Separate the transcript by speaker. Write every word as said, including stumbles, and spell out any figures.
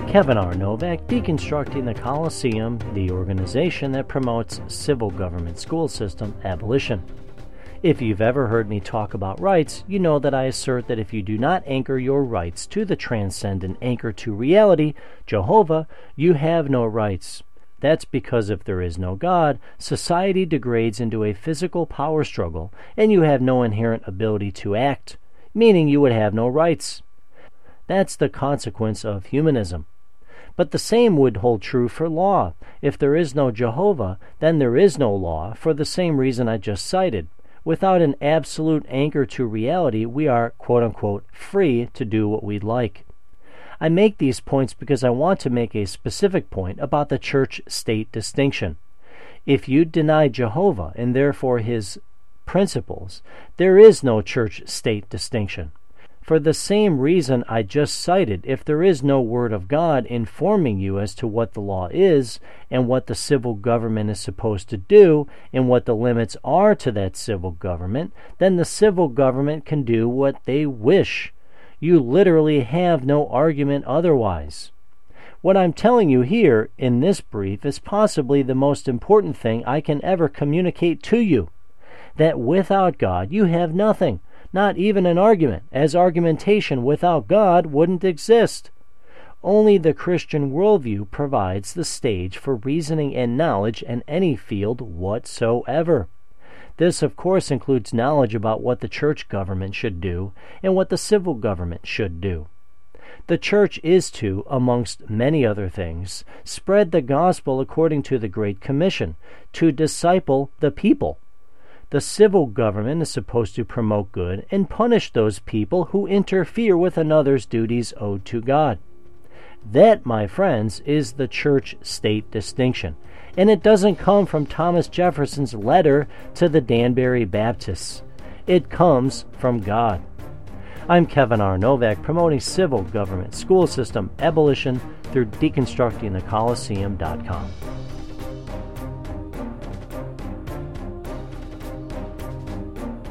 Speaker 1: Kevin R. Novak, Deconstructing the Coliseum, the organization that promotes civil government school system abolition. If you've ever heard me talk about rights, you know that I assert that if you do not anchor your rights to the transcendent anchor to reality, Jehovah, you have no rights. That's because if there is no God, society degrades into a physical power struggle, and you have no inherent ability to act, meaning you would have no rights. That's the consequence of humanism. But the same would hold true for law. If there is no Jehovah, then there is no law, for the same reason I just cited. Without an absolute anchor to reality, we are, quote-unquote, free to do what we'd like. I make these points because I want to make a specific point about the church-state distinction. If you deny Jehovah and therefore his principles, there is no church-state distinction. For the same reason I just cited, if there is no Word of God informing you as to what the law is and what the civil government is supposed to do and what the limits are to that civil government, then the civil government can do what they wish. You literally have no argument otherwise. What I'm telling you here in this brief is possibly the most important thing I can ever communicate to you, that without God you have nothing. Not even an argument, as argumentation without God wouldn't exist. Only the Christian worldview provides the stage for reasoning and knowledge in any field whatsoever. This, of course, includes knowledge about what the church government should do and what the civil government should do. The church is to, amongst many other things, spread the gospel according to the Great Commission, to disciple the people. The civil government is supposed to promote good and punish those people who interfere with another's duties owed to God. That, my friends, is the church-state distinction, and it doesn't come from Thomas Jefferson's letter to the Danbury Baptists. It comes from God. I'm Kevin R. Novak, promoting civil government school system abolition through deconstructing the coliseum dot com.